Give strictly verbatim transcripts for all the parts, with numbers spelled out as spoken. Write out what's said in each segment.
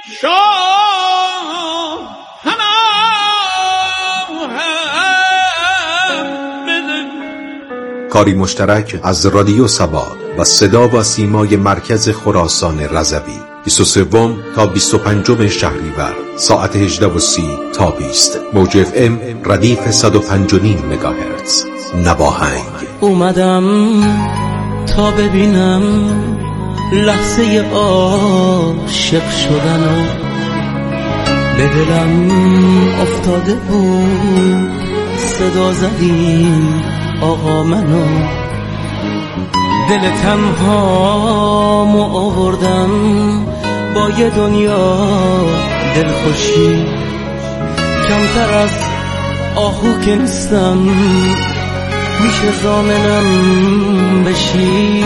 کاری مشترک از رادیو سبا و صدا و سیمای مرکز خراسان رضوی بیست و سه تا بیست و پنج شهریور ساعت هجده و سی تا بیست موج اف ام ردیف صد و پنج و نیم مگاهرتز نواهنگ. اومدم تا ببینم لحظه عاشق شدن و به دلم افتاده بود صدا زدیم آقا منو، دل تنهامو آوردم با یه دنیا دلخوشی، کمتر از آهو که نیستم میشه ضامنم بشی.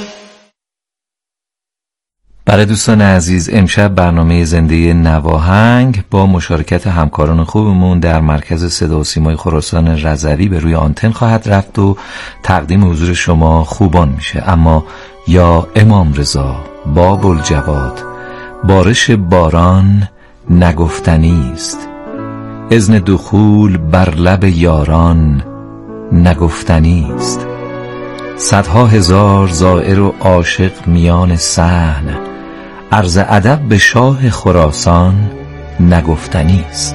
برای دوستان عزیز، امشب برنامه زنده نواهنگ با مشارکت همکاران خوبمون در مرکز صدا و سیمای خراسان رضوی به روی آنتن خواهد رفت و تقدیم حضور شما خوبان میشه. اما یا امام رضا، باب الجواد، بارش باران نگفتنی است، اذن دخول بر لب یاران نگفتنی است، صدها هزار زائر و عاشق میان صحن، عرض ادب به شاه خراسان نگفتنی است.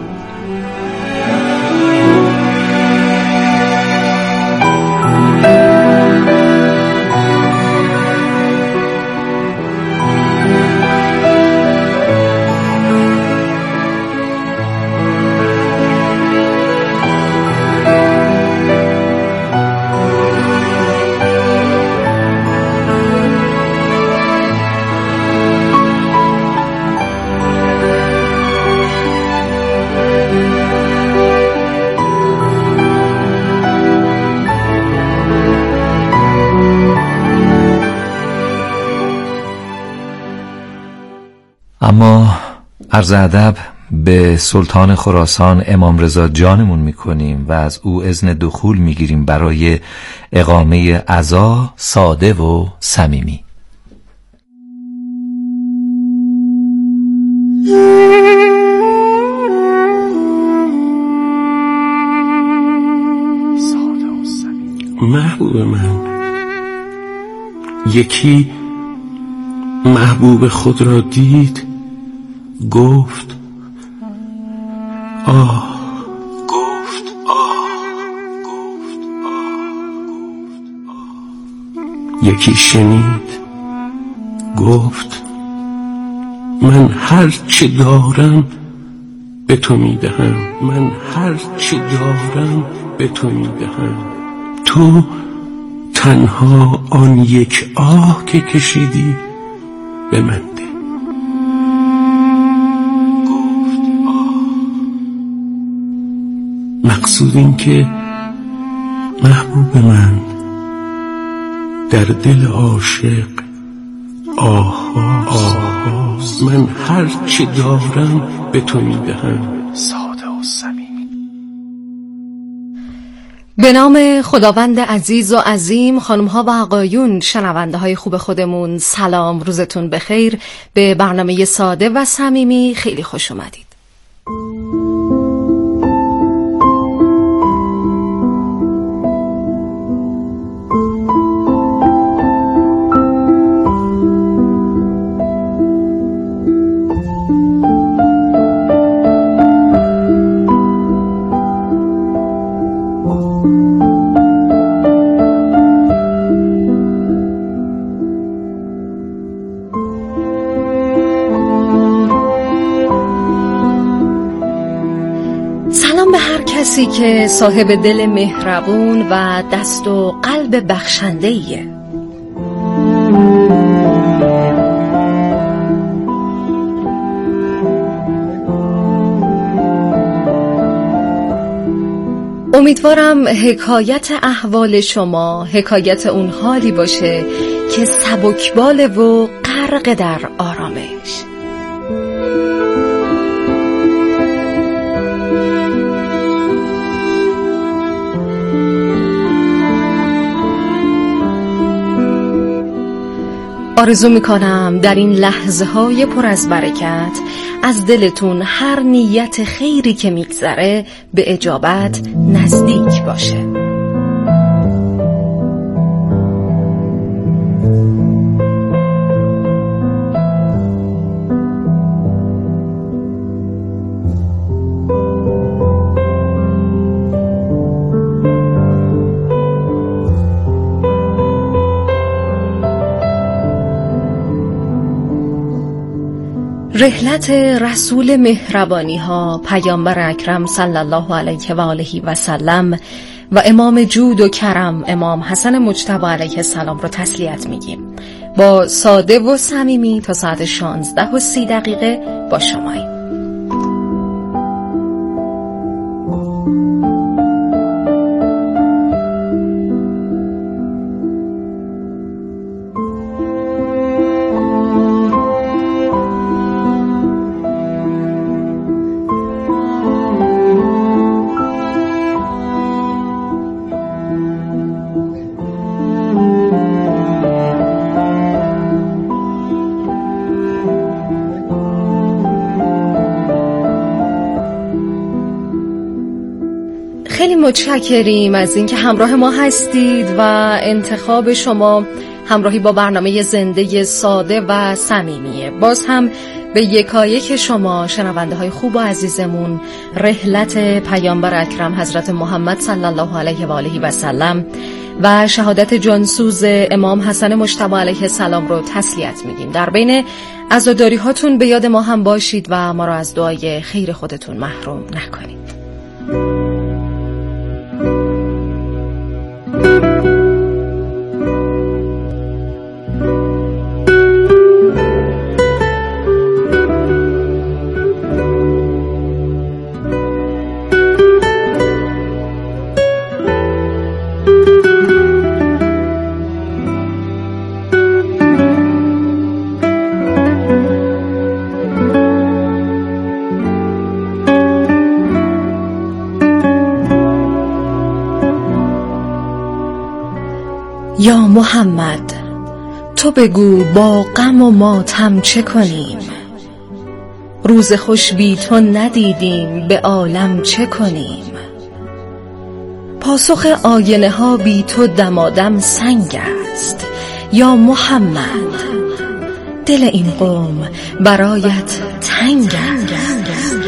اما عرض ادب به سلطان خراسان امام رضا جانمون میکنیم و از او اذن دخول میگیریم برای اقامه عزا ساده و صمیمی. محبوب من، یکی محبوب خود را دید، گفت آه، گفت آه، گفت آه. یکی شنید، گفت من هر چه دارم به تو میدهم، من هر چه دارم به تو میدهم، تو تنها آن یک آه که کشیدی به من ده. گفت آه. مقصود این که محبوب من، در دل عاشق آه آه، من هر چه دارم به تو میدهم. ساده و صمیمی. به نام خداوند عزیز و عظیم. خانم‌ها و آقایون، شنونده های خوب خودمون، سلام، روزتون بخیر. به برنامه ساده و صمیمی خیلی خوش اومدید. کسی که صاحب دل مهربون و دست و قلب بخشنده‌ایه. امیدوارم حکایت احوال شما حکایت اون حالی باشه که سبکباله و غرق در آرامش. آرزو میکنم در این لحظه های پر از برکت از دلتون هر نیت خیری که میگذره به اجابت نزدیک باشه. رحلت رسول مهربانی ها پیامبر اکرم صلی الله علیه و آله و سلم و امام جود و کرم امام حسن مجتبی علیه السلام رو تسلیت میگیم. با ساده و صمیمی تا ساعت شانزده و سی دقیقه با شماییم. خیلی متشکریم از اینکه همراه ما هستید و انتخاب شما همراهی با برنامه زنده ساده و صمیمیه. باز هم به یکایک شما شنونده های خوب و عزیزمون رحلت پیامبر اکرم حضرت محمد صلی الله علیه و آله و سلم و شهادت جانسوز امام حسن مجتبی علیه السلام رو تسلیت میگیم. در بین عزاداری هاتون به یاد ما هم باشید و ما رو از دعای خیر خودتون محروم نکنید. یا محمد تو بگو با غم و ماتم چه کنیم، روز خوش بی تو ندیدیم به عالم چه کنیم. پاسخ آینه ها بی تو دمادم سنگ است، یا محمد دل این قوم برایت تنگ است.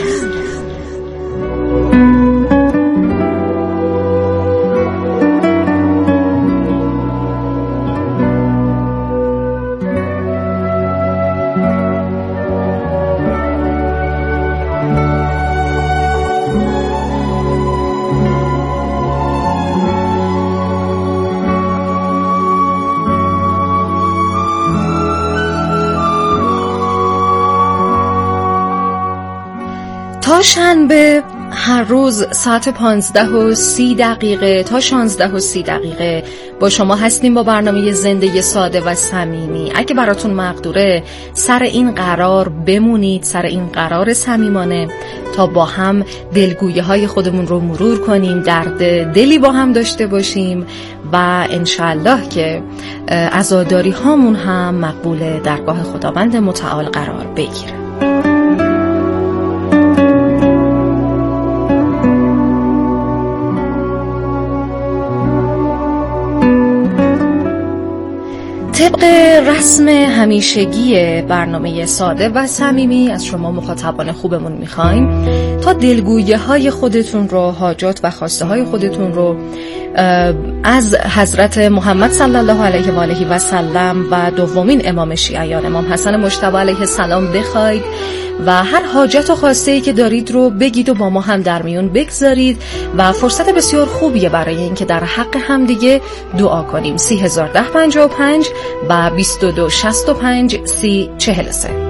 تا شنبه هر روز ساعت پانزده و سی دقیقه تا شانزده و سی دقیقه با شما هستیم با برنامه زنده ساده و صمیمی. اگه براتون مقدوره سر این قرار بمونید، سر این قرار صمیمانه، تا با هم دلگویی های خودمون رو مرور کنیم، درد دلی با هم داشته باشیم و انشالله که عزاداری هامون هم مقبول درگاه خداوند متعال قرار بگیره. طبق رسم همیشگی برنامه ساده و صمیمی از شما مخاطبان خوبمون میخوایم تا دلگویی های خودتون رو، حاجات و خواسته های خودتون رو از حضرت محمد صلی الله علیه و آله و سلم و دومین امام شیعیان امام حسن مجتبی علیه السلام بخواید و هر حاجت و خواسته‌ای که دارید رو بگید و با ما هم در میون بگذارید و فرصت بسیار خوبیه برای اینکه در حق هم دیگه دعا کنیم. سی هزار ده پنجاه و پنج و بیست و دو شصت و پنج سی چهل و سه.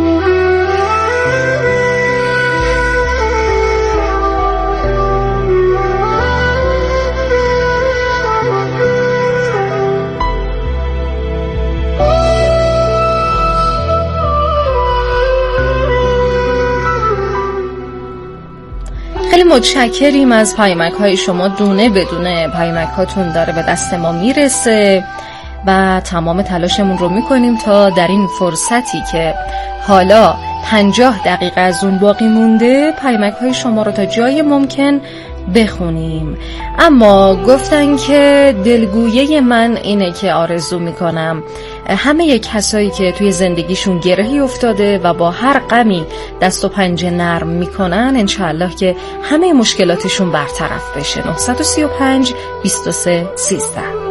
خیلی متشکریم از پیامک های شما. دونه بدونه پیامک هاتون داره به دست ما میرسه و تمام تلاشمون رو میکنیم تا در این فرصتی که حالا پنجاه دقیقه از اون باقی مونده پیامک های شما رو تا جای ممکن بخونیم. اما گفتن که دلگویه من اینه که آرزو میکنم همه کسایی که توی زندگیشون گرهی افتاده و با هر غمی دست و پنجه نرم میکنن انشاءالله که همه مشکلاتشون برطرف بشه. نه سه پنج دو سه سیزده.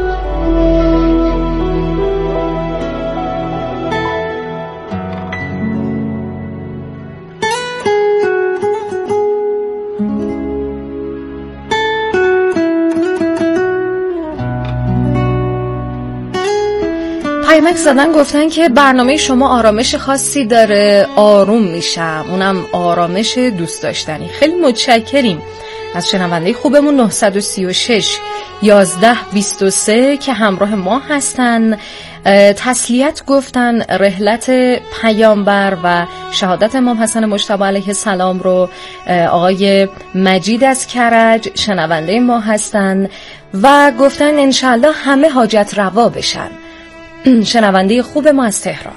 پیامک زدن گفتن که برنامه شما آرامش خاصی داره، آروم میشم، اونم آرامش دوست داشتنی. خیلی متشکریم از شنونده خوبمون نه سه شش یازده بیست و سه که همراه ما هستن. تسلیت گفتن رحلت پیامبر و شهادت امام حسن مجتبی علیه السلام رو آقای مجید از کرج شنونده ما هستن و گفتن انشالله همه حاجت روا بشن. شنونده خوب ما از تهران.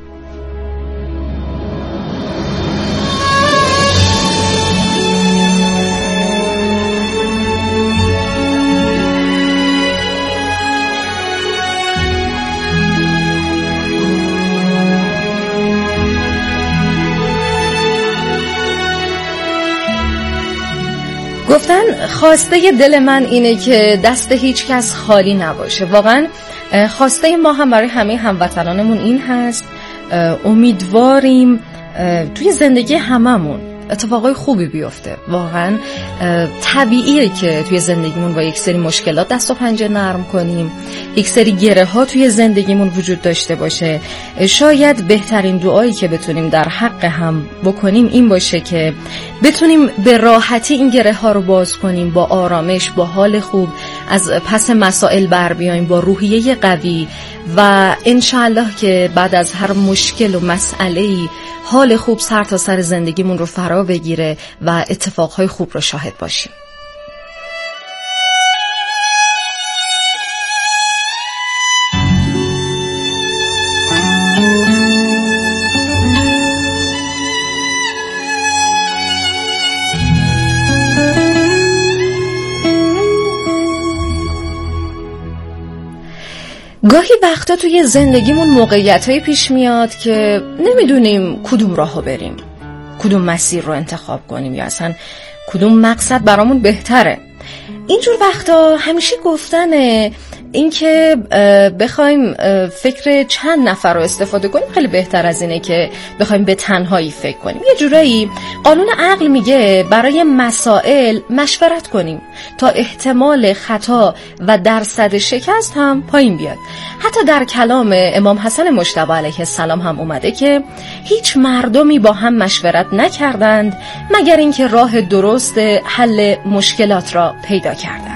گفتن خواسته دل من اینه که دست هیچ کس خالی نباشه. واقعا خواسته ما هم برای همه هموطنانمون این هست. امیدواریم توی زندگی هممون اتفاقای خوبی بیفته. واقعا طبیعیه که توی زندگیمون با یک سری مشکلات دست و پنجه نرم کنیم، یک سری گره ها توی زندگیمون وجود داشته باشه. شاید بهترین دعایی که بتونیم در حق هم بکنیم این باشه که بتونیم به راحتی این گره ها رو باز کنیم، با آرامش، با حال خوب از پس مسائل بر بیایم، با روحیه قوی و انشالله که بعد از هر مشکل و مسئله‌ای حال خوب سر تا سر زندگیمون رو فرا بگیره و اتفاقهای خوب رو شاهد باشیم. گاهی وقتا توی زندگیمون موقعیت‌های پیش میاد که نمیدونیم کدوم راهو بریم، کدوم مسیر رو انتخاب کنیم یا اصلا کدوم مقصد برامون بهتره. اینجور وقتا همیشه گفتن این که بخوایم فکر چند نفر رو استفاده کنیم خیلی بهتر از اینه که بخوایم به تنهایی فکر کنیم. یه جورایی قانون عقل میگه برای مسائل مشورت کنیم تا احتمال خطا و درصد شکست هم پایین بیاد. حتی در کلام امام حسن مجتبی علیه السلام هم اومده که هیچ مردمی با هم مشورت نکردند مگر اینکه راه درست حل مشکلات را پیدا کردند.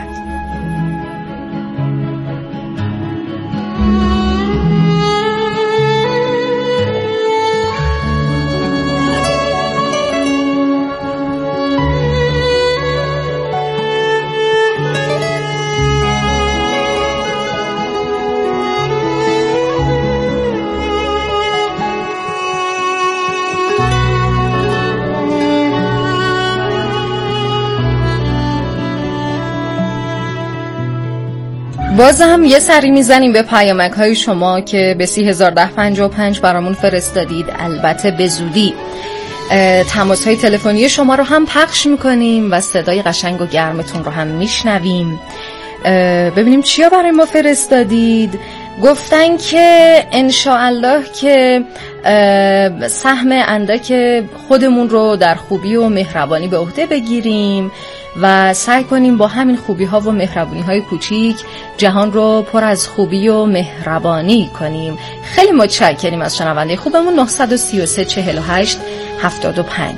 باز هم یه سری میزنیم به پیامک های شما که به سی هزار ده پنجاه و پنج برامون فرستادید. البته به زودی تماس های تلفنی شما رو هم پخش میکنیم و صدای قشنگ و گرمتون رو هم میشنویم. ببینیم چیا برای ما فرستادید. گفتن که انشاءالله که سهم اندک خودمون رو در خوبی و مهربانی به عهده بگیریم و سعی کنیم با همین خوبی ها و مهربانی های کوچیک جهان رو پر از خوبی و مهربانی کنیم. خیلی متشکریم از شنونده خوبمون. نه سه سه چهل و هشت هفتاد و پنج.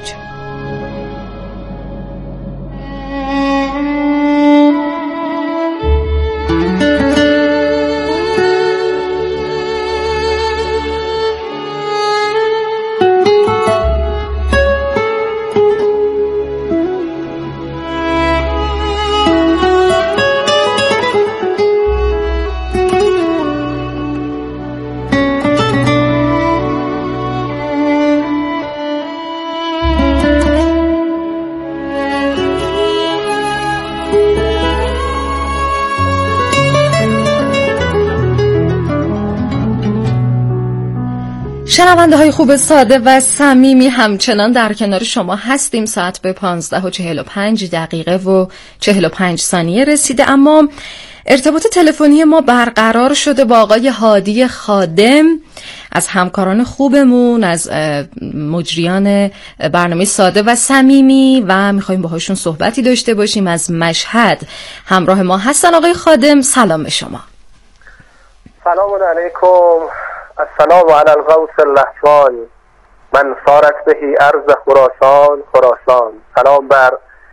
شنونده های خوب ساده و صمیمی، همچنان در کنار شما هستیم. ساعت به پانزده و چهل و پنج دقیقه و چهل و پنج ثانیه رسیده، اما ارتباط تلفنی ما برقرار شده با آقای هادی خادم، از همکاران خوبمون، از مجریان برنامه ساده و صمیمی، و میخوایم باهاشون صحبتی داشته باشیم. از مشهد همراه ما هستن. آقای خادم سلام به شما. سلام علیکم. السلام علی الغوث اللهفان من صارت بهی ارض خراسان خراسان. سلام بر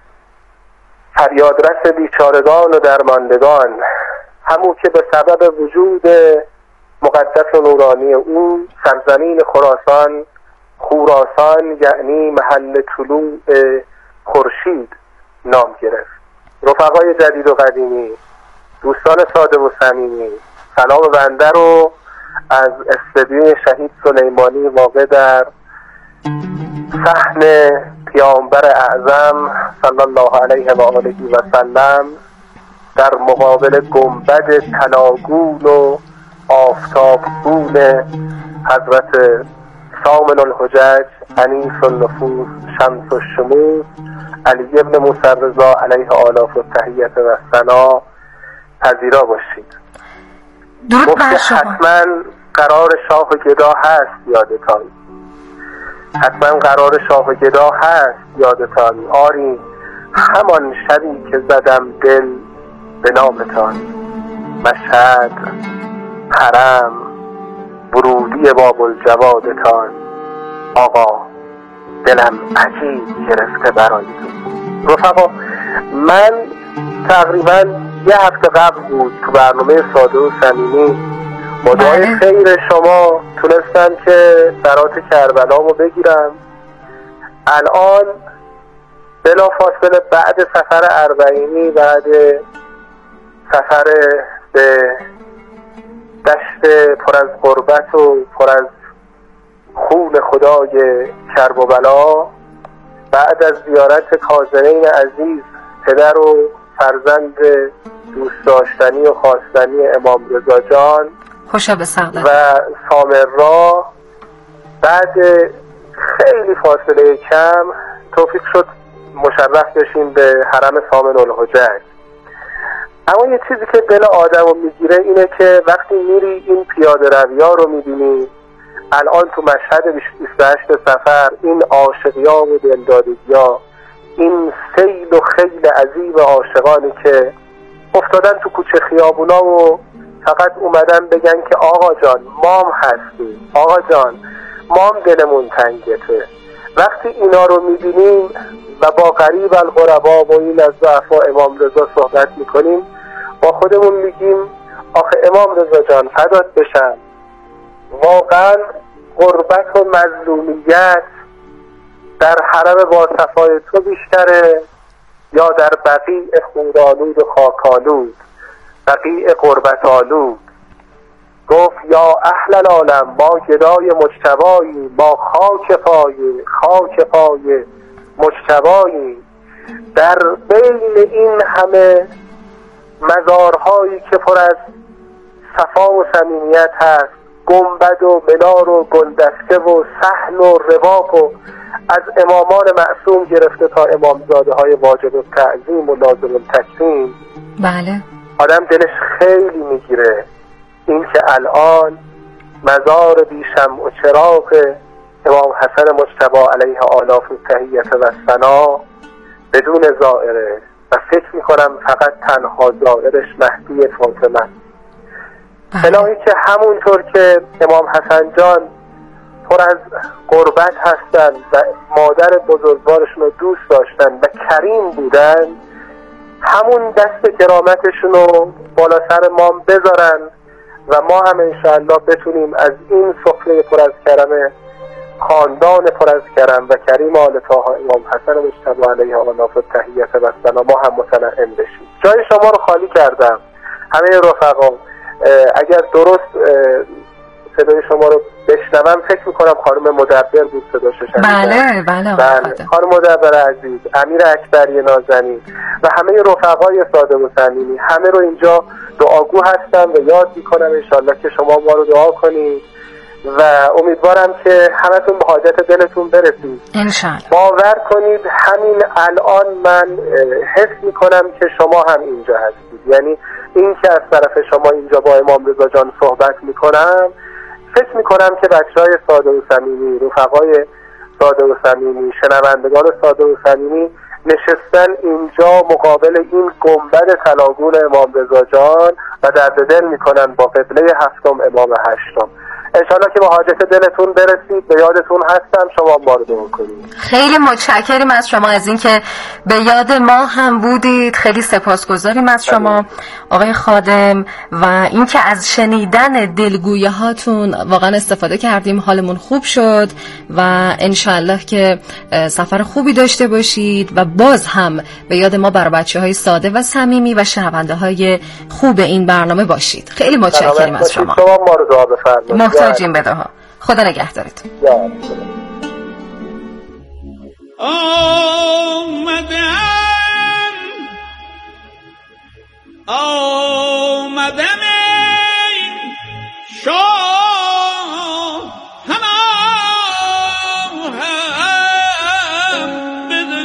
فریادرس بیچارگان و درماندگان، همو که به سبب وجود مقدس و نورانی او سرزمین خراسان خراسان یعنی محل طلوع خورشید نام گرفت. رفقای جدید و قدیمی، دوستان ساده و صمیمی، سلام بنده رو از استودیوی شهید سلیمانی واقع در صحن پیامبر اعظم صلی الله علیه و آله و سلم در مقابل گنبد طلاگون و آفتابگون حضرت سامن الحجج انیس النفوس شمس الشموس علی ابن موسی رضا علیه آلاف التحیت و ثنا پذیرا باشید. گفت حتما قرار شاه و گدا هست یادتان، حتما قرار شاه و گدا هست یادتان، آری همان شبی که زدم دل به نامتان. مشهد، حرم، ورودی باب الجوادتان، آقا دلم عجیب گرفته برای تو. رفقا، من تقریبا یه هفته قبل بود تو برنامه ساده و صمیمی با دعای خیر شما تونستم که برات کربلامو بگیرم. الان بلا فاصله بعد سفر اربعینی، بعد سفر به دشت پر از غربت و پر از خون خدای کرب و بلا، بعد از زیارت کاظمین عزیز پدر و فرزند دوست داشتنی و خواستنی امام رضا جان خوشا به سعادت و سامرا، بعد خیلی فاصله کم توفیق شد مشرف بشیم به حرم سامن الحجج. اما یه چیزی که دل آدم رو میگیره اینه که وقتی میری این پیاده رویا رو میبینی، الان تو مشهد بیست و هشت سفر این عاشقیا و دلدادگیا، این سیل و خیل عظیم عاشقانی که افتادن تو کوچه خیابونا و فقط اومدن بگن که آقا جان مام هستی، آقا جان مام دلمون تنگته. وقتی اینا رو میبینیم و با غریب الغربا و این از ضعفا امام رضا صحبت میکنیم، با خودمون میگیم آخه امام رضا جان فدات بشم، واقعا غربت و مظلومیت در حرم با صفای تو بیشتره یا در بقیع خونالود و خاکالود، بقیع غربت آلود؟ گفت یا اهل العالم ما گدای مجتبایی، ما خاک پای خاک پای مجتبایی. در بین این همه مزارهایی که پر از صفا و صمیمیت هست، گنبد و منار و گلدسته و صحن و رواق و از امامان معصوم گرفته تا امامزاده های واجب التعظیم و لازم التکریم، بله آدم دلش خیلی میگیره این که الان مزار بی شمع و چراغ امام حسن مجتبی علیه آلاف التحیت و ثنا بدون زائره و فکر میکنم فقط تنها زائرش مهدی فاطمه. الهی که همونطور که امام حسن جان پر از قربت هستن و مادر بزرگوارشون رو دوست داشتن و کریم بودن، همون دست کرامتشون رو بالا سر ما بذارن و ما هم انشاءالله بتونیم از این سفره پر از کرم خاندان پر از کرم و کریم آل طه امام حسن مجتبی علیه آلاف التحیت و ثنا ما هم متنعم بشیم. جای شما رو خالی کردم. همه رفقا اگر درست صدای شما رو بشنوم، فکر میکنم خانم مدبر بود صداشو شنیدم. بله بله بله خانم مدبر عزیز، امیر اکبری نازنین و همه رفقای ساده و صمیمی، همه رو اینجا دعاگو هستم و یاد میکنم انشالله که شما ما رو دعا کنید و امیدوارم که همتون به حاجت دلتون برسید انشالله. باور کنید همین الان من حس میکنم که شما هم اینجا هستید، یعنی این که از طرف شما اینجا با امام رضا جان صحبت میکنم، فکر میکنم که بچهای ساده و صمیمی، رفقای ساده و صمیمی، شنوندگان ساده و صمیمی نشستن اینجا مقابل این گنبد طلاگون امام رضا جان و درد دل میکنن با قبله هفتم امام هشتم. انشالله که با حاجت دلتون برسید. به یادتون هستم، شما ما رو دعا کنید. خیلی متشکریم از شما از اینکه به یاد ما هم بودید. خیلی سپاسگزاریم از شما آقای خادم و اینکه از شنیدن دلگویی هاتون واقعا استفاده کردیم، حالمون خوب شد و انشالله که سفر خوبی داشته باشید و باز هم به یاد ما بر بچه‌های ساده و صمیمی و شنونده های خوب این برنامه باشید. خیلی متشکریم از شما. شما ما رو دعا بفرمایید. محتاجیم به دعا. خدا نگهدارتون. آمدم آمدم شاه همه هم بده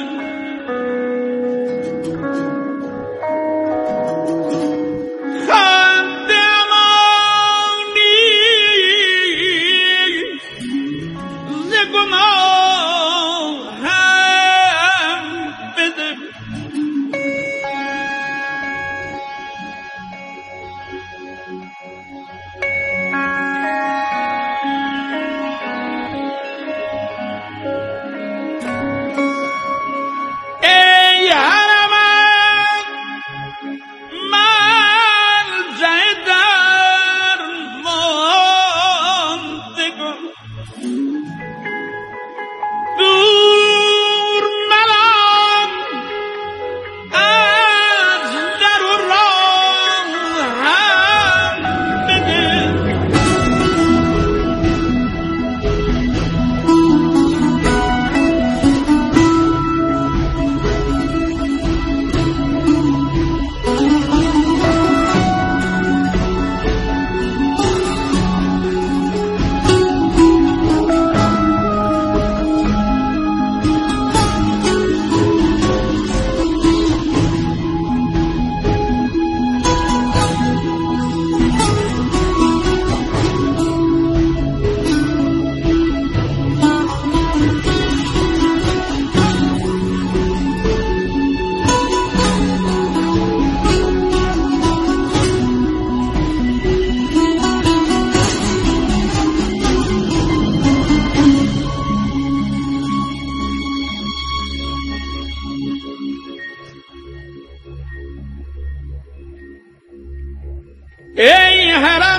ای حرمین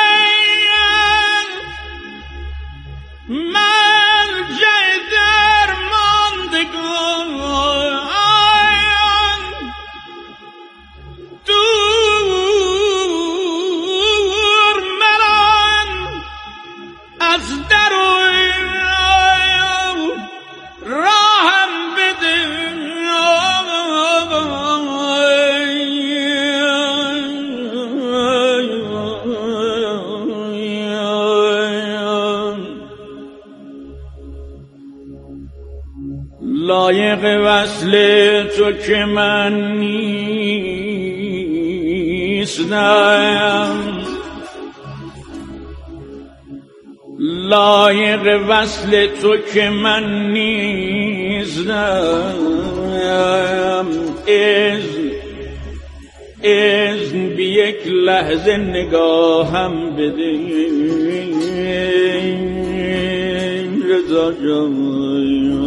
مرجع درماندگان دور مران از در و راهم بده لایق وصل تو که من نیستم، لایق وصل تو که من نیستم. اذن اذن بی یک لحظه نگاهم بده رضا جان.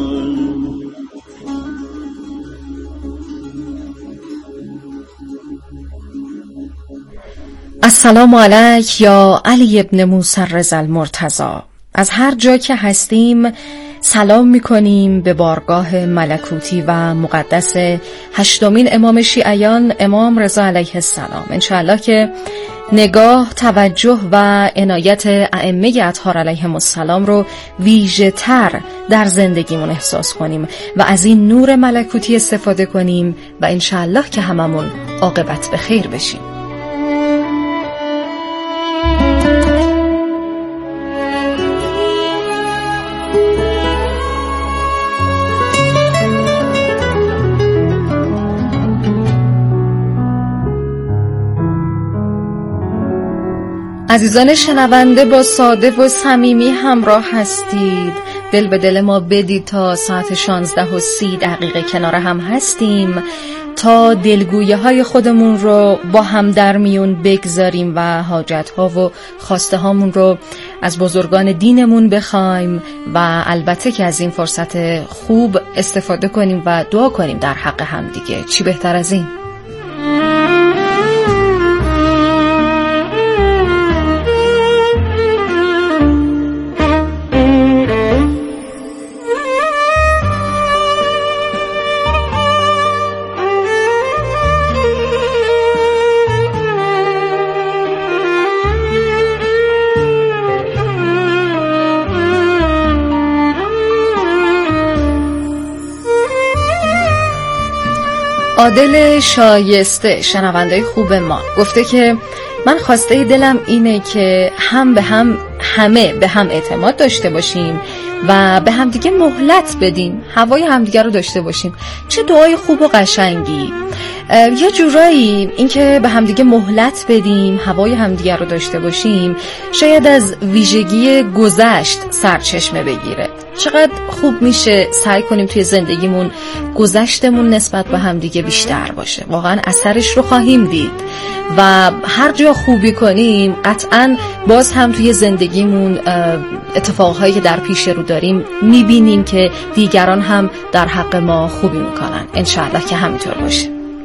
السلام علیک یا علی ابن موسی رضا المرتضی. از هر جا که هستیم سلام میکنیم به بارگاه ملکوتی و مقدس هشتمین امام شیعیان امام رضا علیه السلام. انشاءالله که نگاه، توجه و عنایت ائمه اطهار علیهم السلام رو ویژه تر در زندگیمون احساس کنیم و از این نور ملکوتی استفاده کنیم و انشاءالله که هممون عاقبت به خیر بشیم. عزیزان شنونده با ساده و صمیمی همراه هستید. دل به دل ما بدید تا ساعت شانزده و سی دقیقه کنار هم هستیم تا دلگویه های خودمون رو با هم در میون بگذاریم و حاجت ها و خواسته هامون رو از بزرگان دینمون بخوایم و البته که از این فرصت خوب استفاده کنیم و دعا کنیم در حق هم دیگه. چی بهتر از این؟ عادل شایسته شنونده خوب ما گفته که من خواسته دلم اینه که هم به هم همه به هم اعتماد داشته باشیم و به همدیگه مهلت بدیم، هوای همدیگه رو داشته باشیم. چه دعای خوب و قشنگی. یه جورایی این که به همدیگه مهلت بدیم، هوای همدیگه رو داشته باشیم، شاید از ویژگی گذشت سرچشمه بگیره. چقدر خوب میشه سعی کنیم توی زندگیمون گذشتمون نسبت به همدیگه بیشتر باشه. واقعا اثرش رو خواهیم دید و هر جا خوبی کنیم قطعاً باز هم توی زندگیمون اتفاقهایی که در پیش رو داریم میبینیم که دیگران هم در حق ما خوبی میکنن. انشاءالله که همینطور باشه.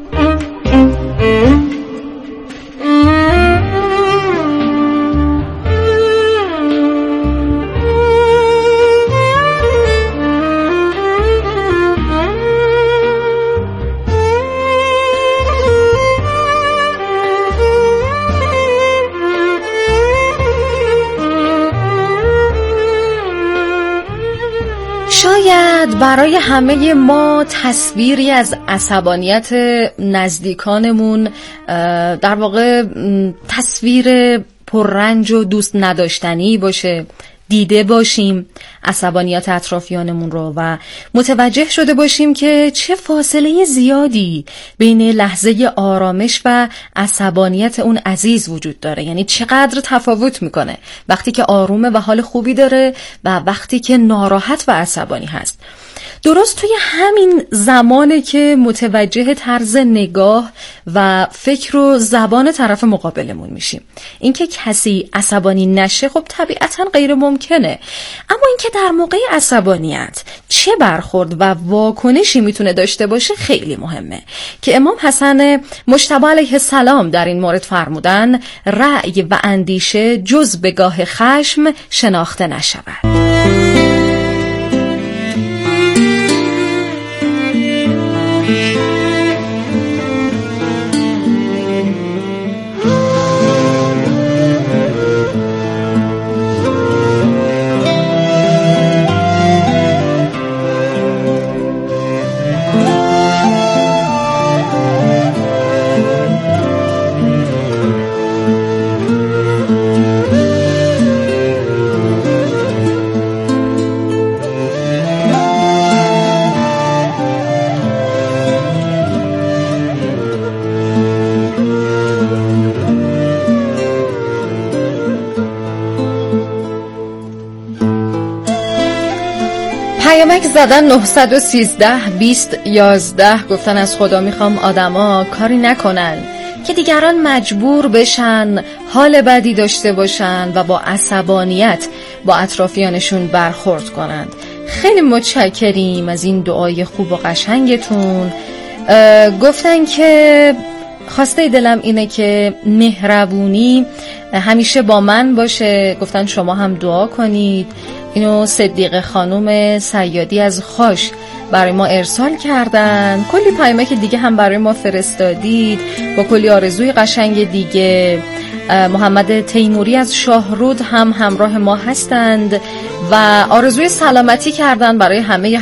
شاید برای همه ما تصویری از عصبانیت نزدیکانمون، در واقع تصویر پررنج و دوست نداشتنی باشه، دیده باشیم عصبانیت اطرافیانمون رو و متوجه شده باشیم که چه فاصله زیادی بین لحظه آرامش و عصبانیت اون عزیز وجود داره. یعنی چقدر تفاوت میکنه وقتی که آرومه و حال خوبی داره و وقتی که ناراحت و عصبانی هست. درست توی همین زمانه که متوجه طرز نگاه و فکر و زبان طرف مقابلمون میشیم. اینکه کسی عصبانی نشه خب طبیعتاً غیر ممکنه، اما اینکه در موقع عصبانیت چه برخورد و واکنشی میتونه داشته باشه خیلی مهمه که امام حسن مجتبی علیه السلام در این مورد فرمودن رأی و اندیشه جز به گاه خشم شناخته نشود. پیامک زدن نه یک سه بیست یازده گفتن از خدا میخوام آدما کاری نکنن که دیگران مجبور بشن حال بدی داشته باشن و با عصبانیت با اطرافیانشون برخورد کنند. خیلی متشکریم از این دعای خوب و قشنگتون. گفتن که خواسته دلم اینه که مهربونی همیشه با من باشه. گفتن شما هم دعا کنید. اینو صدیقه خانم سیادی از خاش برای ما ارسال کردن. کلی پیامک دیگه هم برای ما فرستادید با کلی آرزوی قشنگ دیگه. محمد تیموری از شاهرود هم همراه ما هستند و آرزوی سلامتی کردن برای همه